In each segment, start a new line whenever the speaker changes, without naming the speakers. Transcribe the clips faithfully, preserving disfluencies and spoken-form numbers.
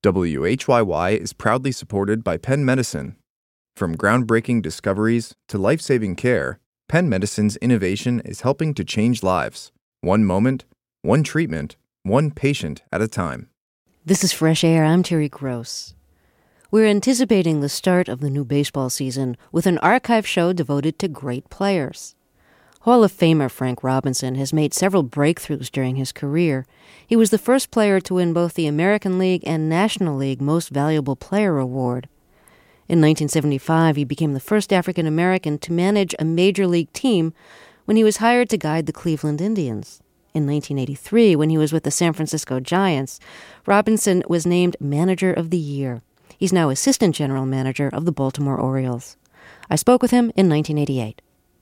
W H Y Y is proudly supported by Penn Medicine. From groundbreaking discoveries to life-saving care, Penn Medicine's innovation is helping to change lives, one moment, one treatment, one patient at a time.
This is Fresh Air. I'm Terry Gross. We're anticipating the start of the new baseball season with an archive show devoted to great players. Hall of Famer Frank Robinson has made several breakthroughs during his career. He was the first player to win both the American League and National League Most Valuable Player award. In nineteen seventy-five, he became the first African American to manage a major league team when he was hired to guide the Cleveland Indians. In nineteen eighty-three, when he was with the San Francisco Giants, Robinson was named Manager of the Year. He's now Assistant General Manager of the Baltimore Orioles. I spoke with him in nineteen eighty-eight.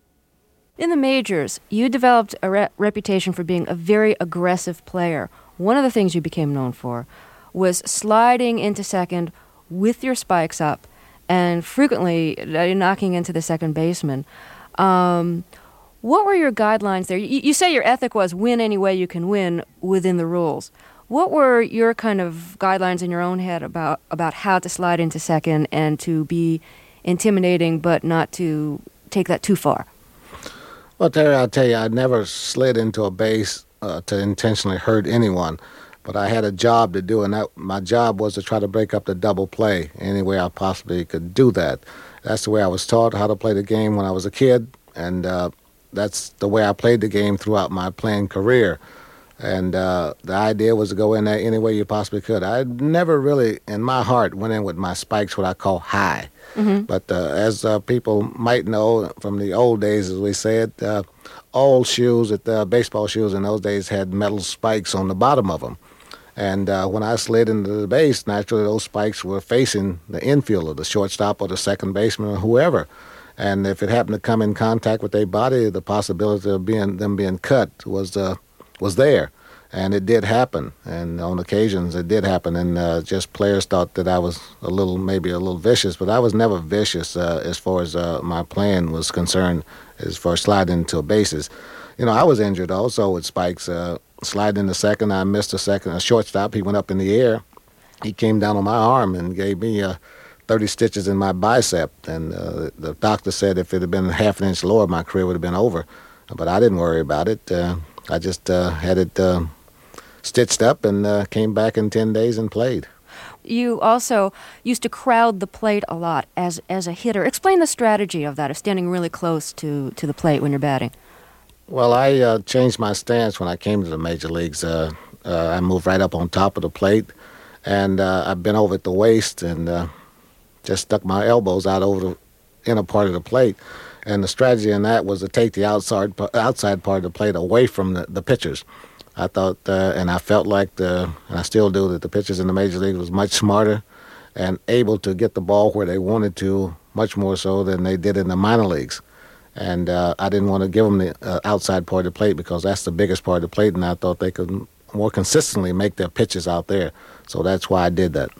In the majors, you developed a re- reputation for being a very aggressive player. One of the things you became known for was sliding into second with your spikes up and frequently uh, knocking into the second baseman. Um, what were your guidelines there? You, you say your ethic was win any way you can win within the rules. What were your kind of guidelines in your own head about, about how to slide into second and to be intimidating but not to take that too far?
Well, Terry, I'll tell you, I never slid into a base uh, to intentionally hurt anyone, but I had a job to do, and that, my job was to try to break up the double play any way I possibly could do that. That's the way I was taught how to play the game when I was a kid, and uh, that's the way I played the game throughout my playing career. And uh, the idea was to go in there any way you possibly could. I never really, in my heart, went in with my spikes, what I call high. Mm-hmm. But uh, as uh, people might know from the old days, as we said, uh, all shoes, at the baseball shoes in those days had metal spikes on the bottom of them. And uh, when I slid into the base, naturally those spikes were facing the infielder, the shortstop or the second baseman or whoever. And if it happened to come in contact with their body, the possibility of being them being cut was uh, was there. And it did happen, and on occasions it did happen, and uh, just players thought that I was a little, maybe a little vicious, but I was never vicious uh, as far as uh, my playing was concerned, as far as sliding into bases. You know, I was injured also with spikes. Uh, sliding into second, I missed a second, a shortstop. He went up in the air. He came down on my arm and gave me uh, thirty stitches in my bicep, and uh, the doctor said if it had been half an inch lower, my career would have been over. But I didn't worry about it. Uh, I just uh, had it... Uh, stitched up and uh, came back in ten days and played.
You also used to crowd the plate a lot as as a hitter. Explain the strategy of that, of standing really close to, to the plate when you're batting.
Well, I uh, changed my stance when I came to the major leagues. Uh, uh, I moved right up on top of the plate, and uh, I bent over at the waist and uh, just stuck my elbows out over the inner part of the plate. And the strategy in that was to take the outside, outside part of the plate away from the, the pitchers. I thought, uh, and I felt like, the, and I still do, that the pitchers in the major leagues was much smarter and able to get the ball where they wanted to, much more so than they did in the minor leagues. And uh, I didn't want to give them the uh, outside part of the plate because that's the biggest part of the plate, and I thought they could more consistently make their pitches out there. So that's why I did that.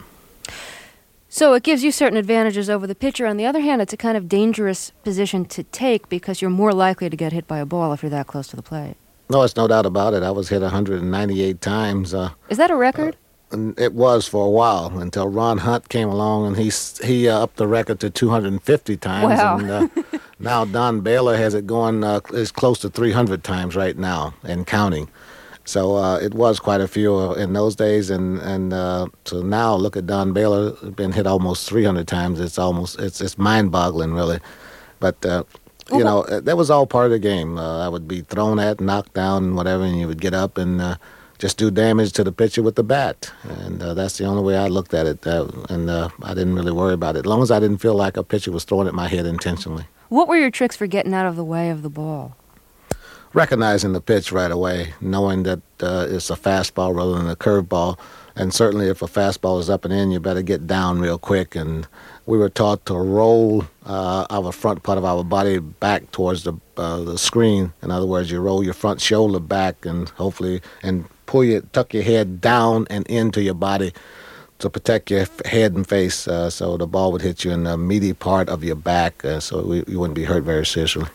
So it gives you certain advantages over the pitcher. On the other hand, it's a kind of dangerous position to take because you're more likely to get hit by a ball if you're that close to the plate.
No, it's no doubt about it. I was hit one hundred ninety-eight times. Uh,
Is that a record?
Uh, and it was for a while until Ron Hunt came along and he he uh, upped the record to two hundred fifty times.
Wow.
And uh, now Don Baylor has it going uh, is close to three hundred times right now and counting. So uh, it was quite a few in those days, and and uh, so now look at Don Baylor, been hit almost three hundred times. It's almost it's it's mind-boggling, really. But uh, you know, that was all part of the game. Uh, I would be thrown at, knocked down, and whatever, and you would get up and uh, just do damage to the pitcher with the bat. And uh, that's the only way I looked at it. Uh, and uh, I didn't really worry about it, as long as I didn't feel like a pitcher was throwing at my head intentionally.
What were your tricks for getting out of the way of the ball?
Recognizing the pitch right away, knowing that uh, it's a fastball rather than a curveball. And certainly if a fastball is up and in, you better get down real quick. And we were taught to roll uh, our front part of our body back towards the uh, the screen. In other words, you roll your front shoulder back and hopefully and pull your tuck your head down and into your body to protect your head and face, uh, so the ball would hit you in the meaty part of your back, uh, so we, you wouldn't be hurt very seriously.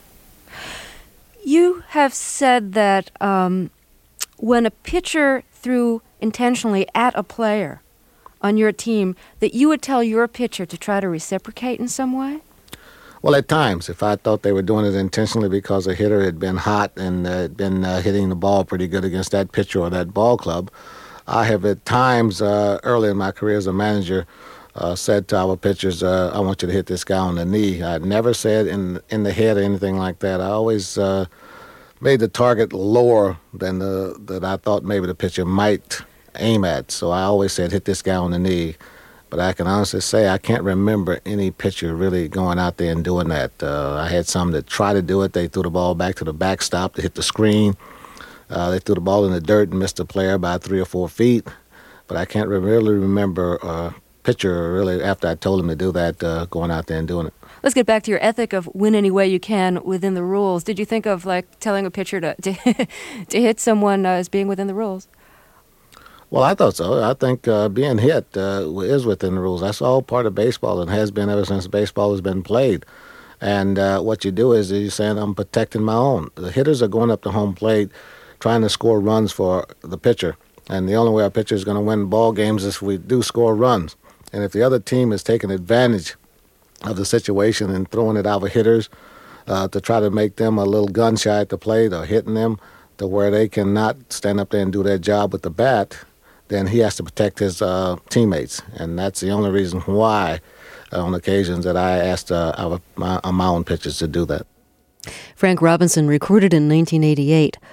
You have said that um, when a pitcher threw intentionally at a player, on your team that you would tell your pitcher to try to reciprocate in some way?
Well, at times, if I thought they were doing it intentionally because a hitter had been hot and uh, had been uh, hitting the ball pretty good against that pitcher or that ball club, I have at times uh, early in my career as a manager uh, said to our pitchers, uh, I want you to hit this guy on the knee. I never said in in the head or anything like that. I always uh, made the target lower than the that I thought maybe the pitcher might aim at. So I always said, hit this guy on the knee. But I can honestly say I can't remember any pitcher really going out there and doing that. Uh, I had some that tried to do it. They threw the ball back to the backstop to hit the screen. Uh, they threw the ball in the dirt and missed the player by three or four feet. But I can't re- really remember a pitcher really, after I told him to do that, uh, going out there and doing it.
Let's get back to your ethic of win any way you can within the rules. Did you think of like telling a pitcher to to, to hit someone uh, as being within the rules?
Well, I thought so. I think uh, being hit uh, is within the rules. That's all part of baseball and has been ever since baseball has been played. And uh, what you do is you're saying, I'm protecting my own. The hitters are going up to home plate trying to score runs for the pitcher. And the only way our pitcher is going to win ball games is if we do score runs. And if the other team is taking advantage of the situation and throwing it out with hitters uh, to try to make them a little gun shy at the plate or hitting them to where they cannot stand up there and do their job with the bat, then he has to protect his uh, teammates. And that's the only reason why, uh, on occasions, that I asked uh, our, my, my own pitchers to do that.
Frank Robinson, recruited in nineteen eighty-eight,